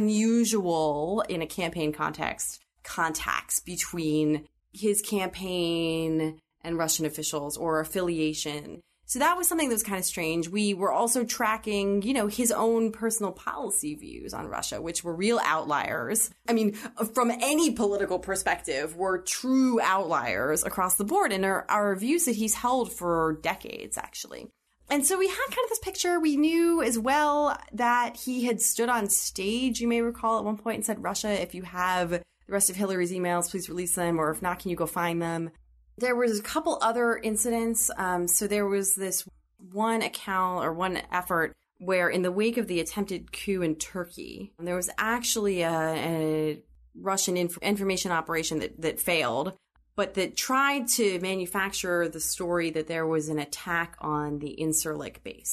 unusual, in a campaign context, contacts between his campaign and Russian officials or affiliation. So that was something that was kind of strange. We were also tracking, you know, his own personal policy views on Russia, which were real outliers. I mean, from any political perspective, were true outliers across the board and are, are views that he's held for decades, actually. And so we had kind of this picture. We knew as well that he had stood on stage, you may recall, at one point and said, Russia, if you have the rest of Hillary's emails, please release them. Or if not, can you go find them? There was a couple other incidents. Um, so there was this one account or one effort where in the wake of the attempted coup in Turkey, there was actually a, a Russian inf- information operation that, that failed, but that tried to manufacture the story that there was an attack on the Incirlik base.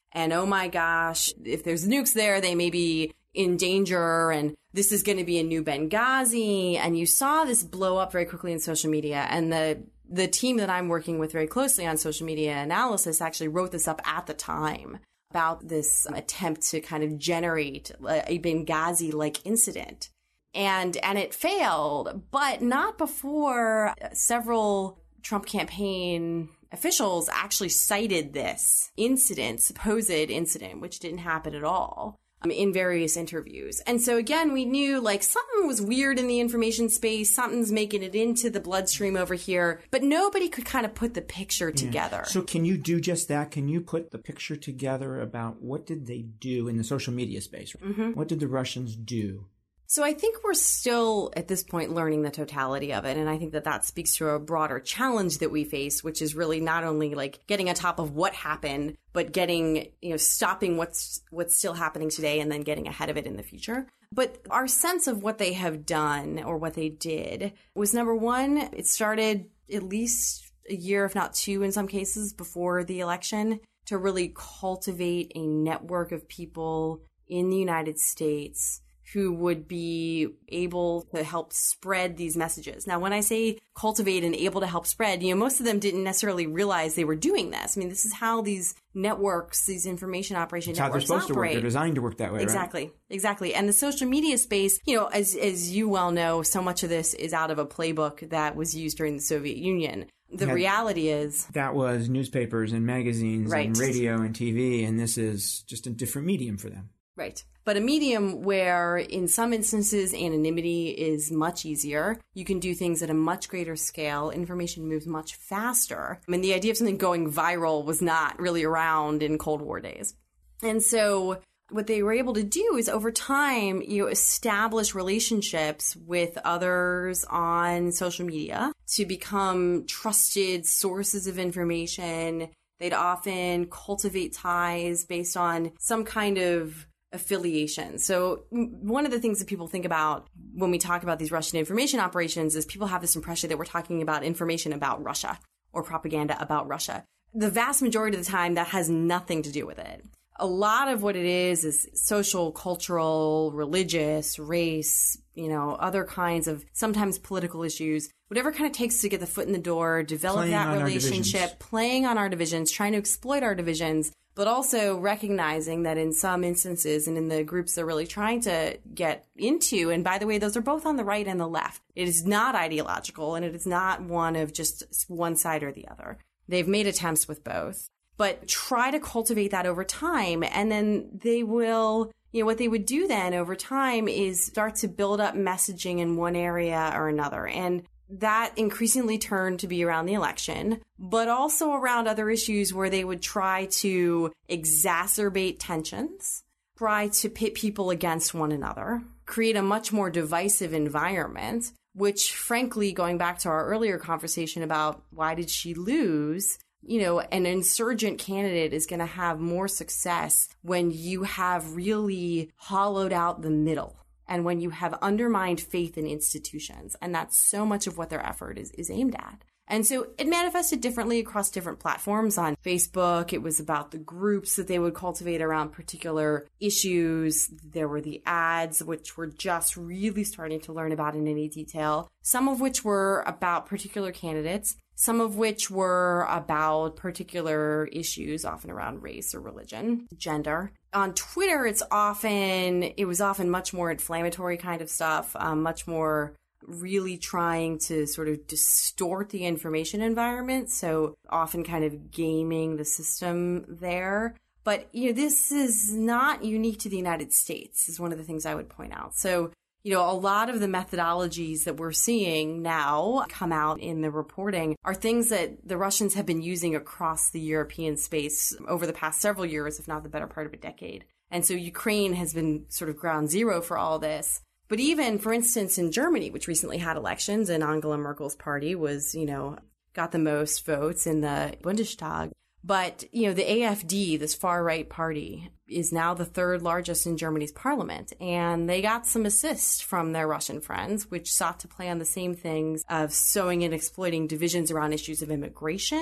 And oh my gosh, if there's nukes there, they may be in danger, and this is going to be a new Benghazi. And you saw this blow up very quickly in social media. And the the team that I'm working with very closely on social media analysis actually wrote this up at the time about this attempt to kind of generate a Benghazi-like incident. And and it failed, but not before several Trump campaign officials actually cited this incident, supposed incident, which didn't happen at all, um, in various interviews. And so again, we knew like something was weird in the information space, something's making it into the bloodstream over here, but nobody could kind of put the picture Yeah. together. So can you do just that? Can you put the picture together about what did they do in the social media space? Mm-hmm. What did the Russians do? So I think we're still at this point learning the totality of it. And I think that that speaks to a broader challenge that we face, which is really not only like getting on top of what happened, but getting, you know, stopping what's what's still happening today and then getting ahead of it in the future. But our sense of what they have done or what they did was, number one, it started at least a year, if not two in some cases, before the election to really cultivate a network of people in the United States who would be able to help spread these messages. Now, when I say cultivate and able to help spread, you know, most of them didn't necessarily realize they were doing this. I mean, this is how these networks, these information operation It's how they're networks supposed operate. to work. They're designed to work that way, Exactly, right? exactly. And the social media space, you know, as as you well know, so much of this is out of a playbook that was used during the Soviet Union. The Yeah. reality is, That was newspapers and magazines Right. and radio and T V, and this is just a different medium for them. right. But a medium where in some instances anonymity is much easier. You can do things at a much greater scale. Information moves much faster. I mean, the idea of something going viral was not really around in Cold War days. And so what they were able to do is over time, you know, establish relationships with others on social media to become trusted sources of information. They'd often cultivate ties based on some kind of affiliation. So one of the things that people think about when we talk about these Russian information operations is people have this impression that we're talking about information about Russia or propaganda about Russia. The vast majority of the time, that has nothing to do with it. A lot of what it is is social, cultural, religious, race, you know, other kinds of sometimes political issues, whatever kind of takes to get the foot in the door, develop Playing that on our relationship, divisions. playing on our divisions, trying to exploit our divisions, but also recognizing that in some instances and in the groups they're really trying to get into, and by the way, those are both on the right and the left, it is not ideological and it is not one of just one side or the other. They've made attempts with both, but try to cultivate that over time. And then they will, you know, what they would do then over time is start to build up messaging in one area or another. And that increasingly turned to be around the election, but also around other issues where they would try to exacerbate tensions, try to pit people against one another, create a much more divisive environment, which frankly, going back to our earlier conversation about why did she lose, you know, an insurgent candidate is going to have more success when you have really hollowed out the middle. And when you have undermined faith in institutions. And that's so much of what their effort is, is aimed at. And so it manifested differently across different platforms. On Facebook, it was about the groups that they would cultivate around particular issues. There were the ads, which were just really starting to learn about in any detail, some of which were about particular candidates, some of which were about particular issues, often around race or religion, gender. On Twitter, it's often, it was often much more inflammatory kind of stuff, um, much more really trying to sort of distort the information environment. So often kind of gaming the system there. But, you know, this is not unique to the United States, is one of the things I would point out. So, you know, a lot of the methodologies that we're seeing now come out in the reporting are things that the Russians have been using across the European space over the past several years, if not the better part of a decade. And so Ukraine has been sort of ground zero for all this. But even, for instance, in Germany, which recently had elections and Angela Merkel's party was, you know, got the most votes in the Bundestag. But, you know, the A F D, this far-right party, is now the third largest in Germany's parliament. And they got some assist from their Russian friends, which sought to play on the same things of sowing and exploiting divisions around issues of immigration,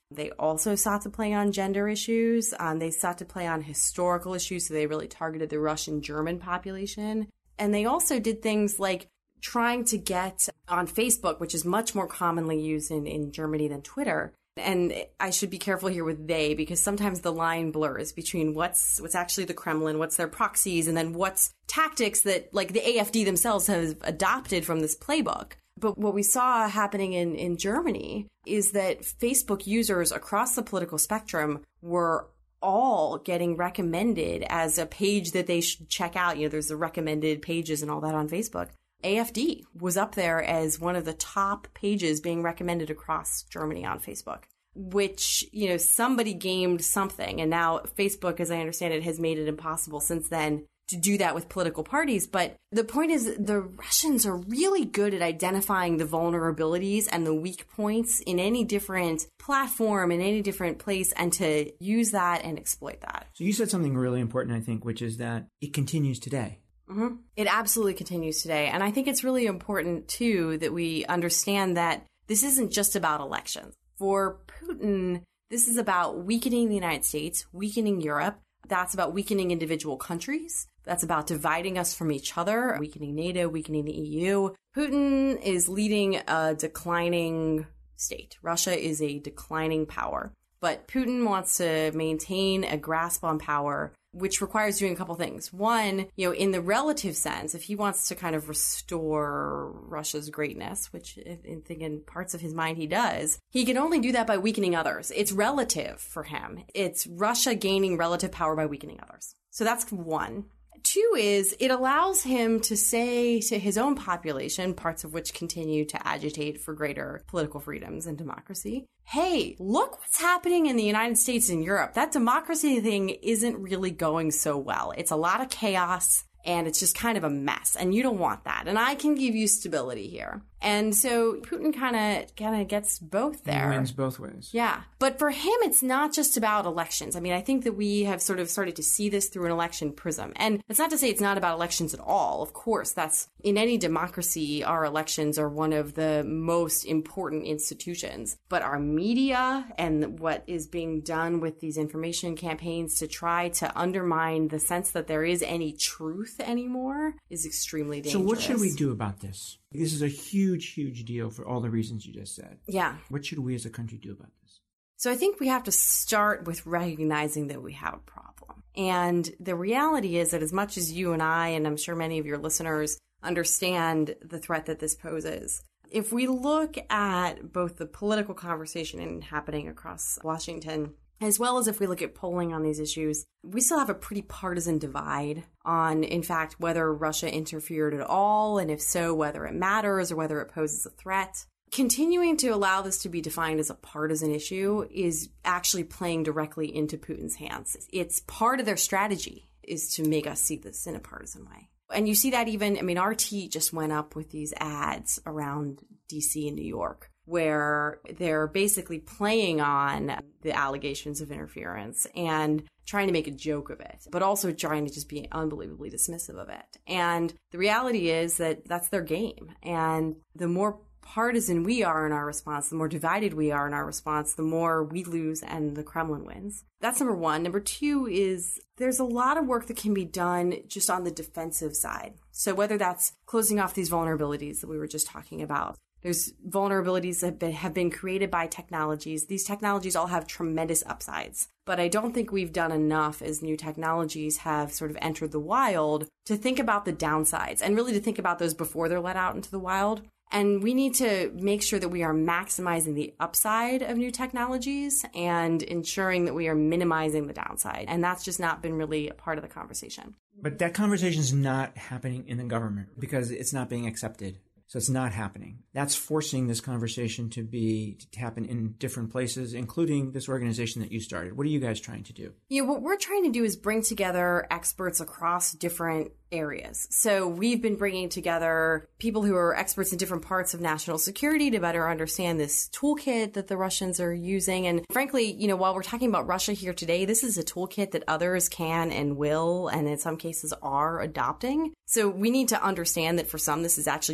They also sought to play on gender issues. Um, they sought to play on historical issues, so they really targeted the Russian-German population. And they also did things like trying to get on Facebook, which is much more commonly used in, in Germany than Twitter. And I should be careful here with they, because sometimes the line blurs between what's what's actually the Kremlin, what's their proxies, and then what's tactics that like the A F D themselves have adopted from this playbook. But what we saw happening in, in Germany is that Facebook users across the political spectrum were all getting recommended as a page that they should check out. You know, there's the recommended pages and all that on Facebook. A F D was up there as one of the top pages being recommended across Germany on Facebook, which, you know, somebody gamed something. And now Facebook, as I understand it, has made it impossible since then to do that with political parties. But the point is, the Russians are really good at identifying the vulnerabilities and the weak points in any different platform, in any different place, and to use that and exploit that. So you said something really important, I think, which is that it continues today. Mm-hmm. It absolutely continues today. And I think it's really important, too, that we understand that this isn't just about elections. For Putin, this is about weakening the United States, weakening Europe. That's about weakening individual countries. That's about dividing us from each other, weakening NATO, weakening the E U. Putin is leading a declining state. Russia is a declining power. But Putin wants to maintain a grasp on power, which requires doing a couple things. One, you know, in the relative sense, if he wants to kind of restore Russia's greatness, which I think in parts of his mind he does, he can only do that by weakening others. It's relative for him. It's Russia gaining relative power by weakening others. So that's one. Two is it allows him to say to his own population, parts of which continue to agitate for greater political freedoms and democracy, hey, look what's happening in the United States and Europe. That democracy thing isn't really going so well. It's a lot of chaos and it's just kind of a mess. And you don't want that. And I can give you stability here. And so Putin kind of kind of gets both there. He wins both ways. Yeah. But for him, it's not just about elections. I mean, I think that we have sort of started to see this through an election prism. And it's not to say it's not about elections at all. Of course, that's in any democracy, our elections are one of the most important institutions. But our media and what is being done with these information campaigns to try to undermine the sense that there is any truth anymore is extremely dangerous. So what should we do about this? This is a huge, huge deal for all the reasons you just said. Yeah. What should we as a country do about this? So I think we have to start with recognizing that we have a problem. And the reality is that as much as you and I, and I'm sure many of your listeners, understand the threat that this poses, if we look at both the political conversation happening across Washington, as well as if we look at polling on these issues, we still have a pretty partisan divide on, in fact, whether Russia interfered at all, and if so, whether it matters or whether it poses a threat. Continuing to allow this to be defined as a partisan issue is actually playing directly into Putin's hands. It's part of their strategy is to make us see this in a partisan way. And you see that even, I mean, R T just went up with these ads around D C and New York, where they're basically playing on the allegations of interference and trying to make a joke of it, but also trying to just be unbelievably dismissive of it. And the reality is that that's their game. And the more partisan we are in our response, the more divided we are in our response, the more we lose and the Kremlin wins. That's number one. Number two is there's a lot of work that can be done just on the defensive side. So whether that's closing off these vulnerabilities that we were just talking about, there's vulnerabilities that have been, have been created by technologies. These technologies all have tremendous upsides. But I don't think we've done enough as new technologies have sort of entered the wild to think about the downsides and really to think about those before they're let out into the wild. And we need to make sure that we are maximizing the upside of new technologies and ensuring that we are minimizing the downside. And that's just not been really a part of the conversation. But that conversation is not happening in the government because it's not being accepted. So it's not happening. That's forcing this conversation to be to happen in different places, including this organization that you started. What are you guys trying to do? Yeah, what we're trying to do is bring together experts across different areas. So we've been bringing together people who are experts in different parts of national security to better understand this toolkit that the Russians are using. And frankly, you know, while we're talking about Russia here today, this is a toolkit that others can and will, and in some cases are adopting. So we need to understand that for some, this is actually just a different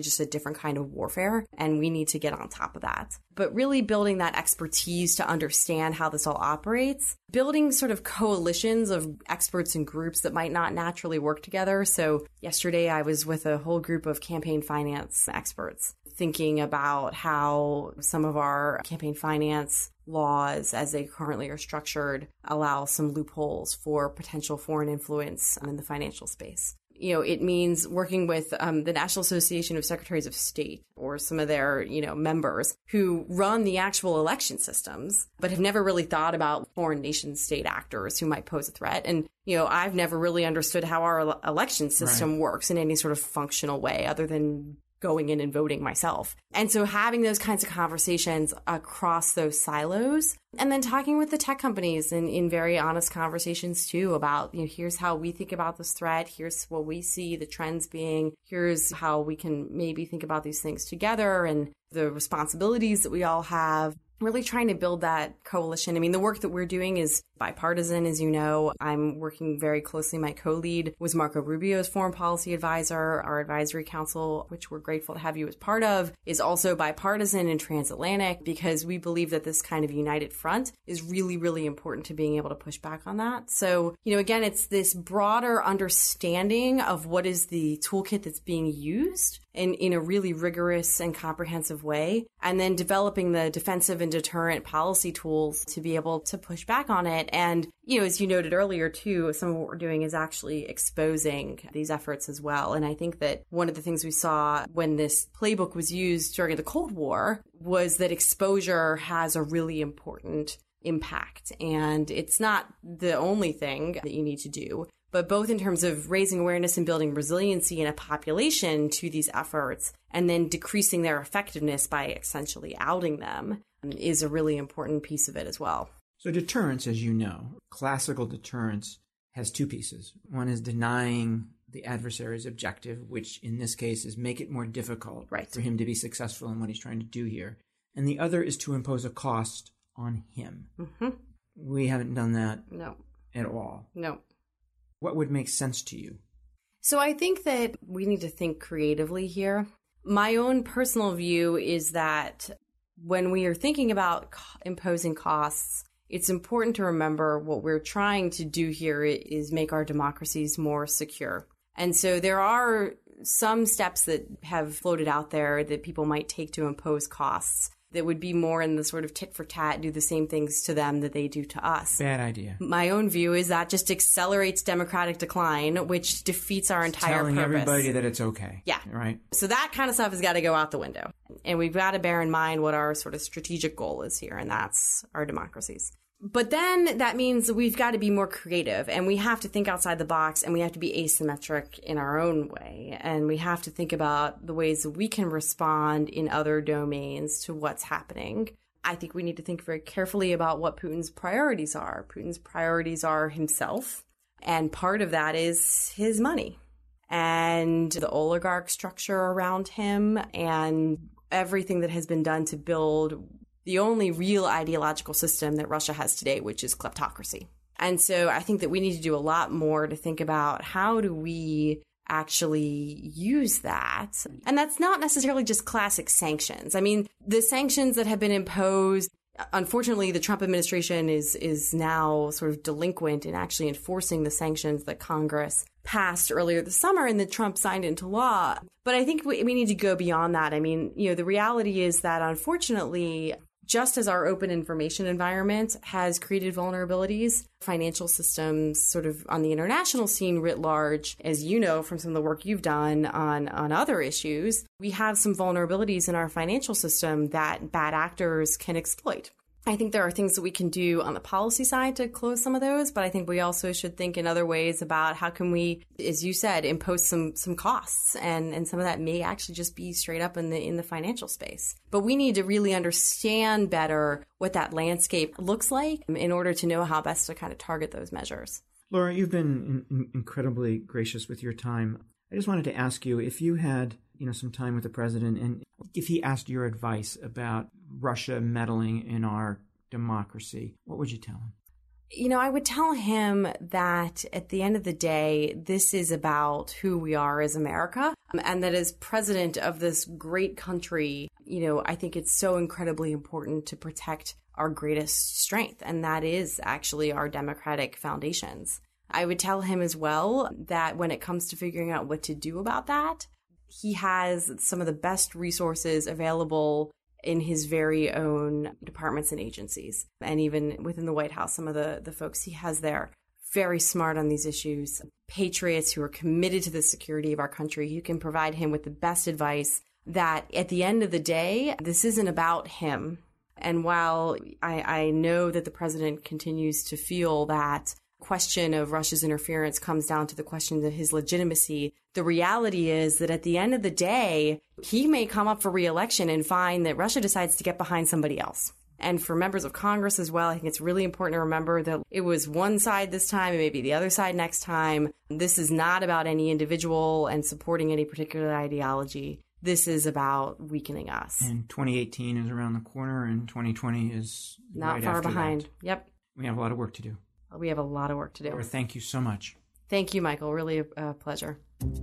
different kind of warfare, and we need to get on top of that. But really building that expertise to understand how this all operates, building sort of coalitions of experts and groups that might not naturally work together. So yesterday I was with a whole group of campaign finance experts thinking about how some of our campaign finance laws, as they currently are structured, allow some loopholes for potential foreign influence in the financial space. You know, it means working with um, the National Association of Secretaries of State or some of their, you know, members who run the actual election systems, but have never really thought about foreign nation state actors who might pose a threat. And, you know, I've never really understood how our election system right. works in any sort of functional way other than going in and voting myself. And so having those kinds of conversations across those silos, and then talking with the tech companies in, in very honest conversations too about, you know, here's how we think about this threat, here's what we see the trends being, here's how we can maybe think about these things together and the responsibilities that we all have. Really trying to build that coalition. I mean, the work that we're doing is bipartisan, as you know. I'm working very closely. My co-lead was Marco Rubio's foreign policy advisor. Our advisory council, which we're grateful to have you as part of, is also bipartisan and transatlantic because we believe that this kind of united front is really, really important to being able to push back on that. So, you know, again, it's this broader understanding of what is the toolkit that's being used in, in a really rigorous and comprehensive way, and then developing the defensive and deterrent policy tools to be able to push back on it. And, you know, as you noted earlier, too, some of what we're doing is actually exposing these efforts as well. And I think that one of the things we saw when this playbook was used during the Cold War was that exposure has a really important impact. And it's not the only thing that you need to do, but both in terms of raising awareness and building resiliency in a population to these efforts, and then decreasing their effectiveness by essentially outing them, is a really important piece of it as well. So deterrence, as you know, classical deterrence has two pieces. One is denying the adversary's objective, which in this case is make it more difficult right. for him to be successful in what he's trying to do here. And the other is to impose a cost on him. Mm-hmm. We haven't done that no. at all. No. What would make sense to you? So I think that we need to think creatively here. My own personal view is that when we are thinking about imposing costs, it's important to remember what we're trying to do here is make our democracies more secure. And so there are some steps that have floated out there that people might take to impose costs that would be more in the sort of tit for tat, do the same things to them that they do to us. Bad idea. My own view is that just accelerates democratic decline, which defeats our entire Telling purpose. Telling everybody that it's okay. Yeah. Right. So that kind of stuff has got to go out the window. And we've got to bear in mind what our sort of strategic goal is here, and that's our democracies. But then that means we've got to be more creative, and we have to think outside the box, and we have to be asymmetric in our own way. And we have to think about the ways that we can respond in other domains to what's happening. I think we need to think very carefully about what Putin's priorities are. Putin's priorities are himself, and part of that is his money and the oligarch structure around him and everything that has been done to build the only real ideological system that Russia has today, which is kleptocracy. And so I think that we need to do a lot more to think about how do we actually use that. And that's not necessarily just classic sanctions. I mean, the sanctions that have been imposed, unfortunately, the Trump administration is is now sort of delinquent in actually enforcing the sanctions that Congress passed earlier this summer and that Trump signed into law. But I think we, we need to go beyond that. I mean, you know, the reality is that unfortunately, just as our open information environment has created vulnerabilities, financial systems sort of on the international scene writ large, as you know from some of the work you've done on, on other issues, we have some vulnerabilities in our financial system that bad actors can exploit. I think there are things that we can do on the policy side to close some of those, but I think we also should think in other ways about how can we, as you said, impose some some costs, and, and some of that may actually just be straight up in the in the financial space. But we need to really understand better what that landscape looks like in order to know how best to kind of target those measures. Laura, you've been in, incredibly gracious with your time. I just wanted to ask you if you had, you know, some time with the president and if he asked your advice about Russia meddling in our democracy, what would you tell him? You know, I would tell him that at the end of the day, this is about who we are as America, um, and that as president of this great country, you know, I think it's so incredibly important to protect our greatest strength, and that is actually our democratic foundations. I would tell him as well that when it comes to figuring out what to do about that, he has some of the best resources available in his very own departments and agencies. And even within the White House, some of the, the folks he has there, very smart on these issues, patriots who are committed to the security of our country, who can provide him with the best advice that at the end of the day, this isn't about him. And while I, I know that the president continues to feel that question of Russia's interference comes down to the question of his legitimacy, the reality is that at the end of the day, he may come up for re-election and find that Russia decides to get behind somebody else. And for members of Congress as well, I think it's really important to remember that it was one side this time, it may be the other side next time. This is not about any individual and supporting any particular ideology. This is about weakening us. And twenty eighteen is around the corner, and twenty twenty is not right far after behind. that. Yep. We have a lot of work to do. We have a lot of work to do. Laura, thank you so much. Thank you, Michael. Really a, a pleasure.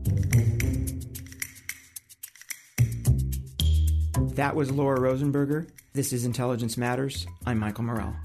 That was Laura Rosenberger. This is Intelligence Matters. I'm Michael Morell.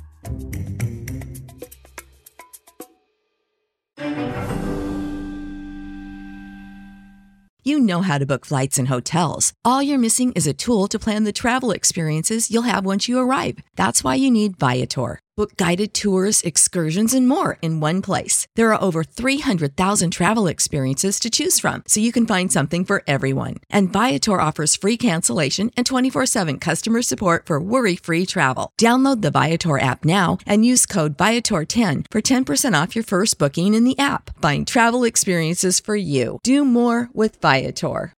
You know how to book flights and hotels. All you're missing is a tool to plan the travel experiences you'll have once you arrive. That's why you need Viator. Book guided tours, excursions, and more in one place. There are over three hundred thousand travel experiences to choose from, so you can find something for everyone. And Viator offers free cancellation and twenty-four seven customer support for worry-free travel. Download the Viator app now and use code Viator ten for ten percent off your first booking in the app. Find travel experiences for you. Do more with Viator.